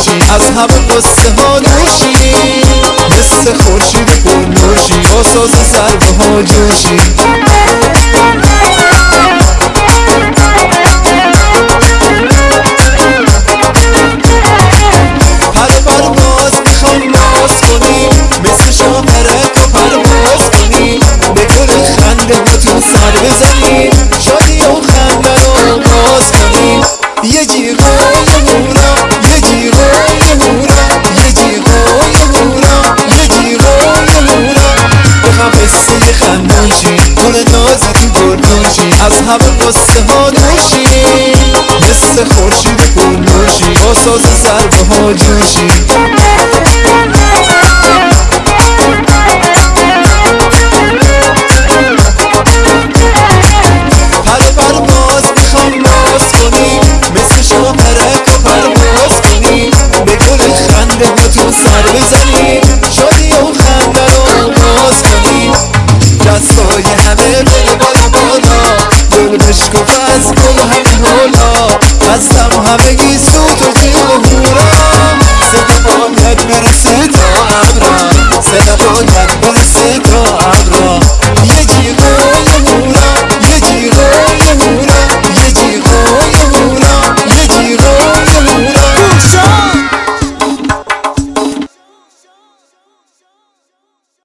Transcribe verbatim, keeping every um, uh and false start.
نوشی، از همه قصه ها نوشی، مثل خورشید پرنوشی، با ساز ضربه ها جوشی. پر پرواز میخوام ناز کنی، مثل شاهرک و پرواز کنی، به گل خنده ها تو سر بزنی، شادی و خنده رو آغاز کنی. یه جیغای هورا، یه جیغای هورا، یه جیغای هورا، یه جیغای هورا، بخوام قصه خندون شی، گل ناز تو گردون شی، از همه قصه ها نوشی، مثل خورشید پرنوشی، با ساز ضربه ها جوشی.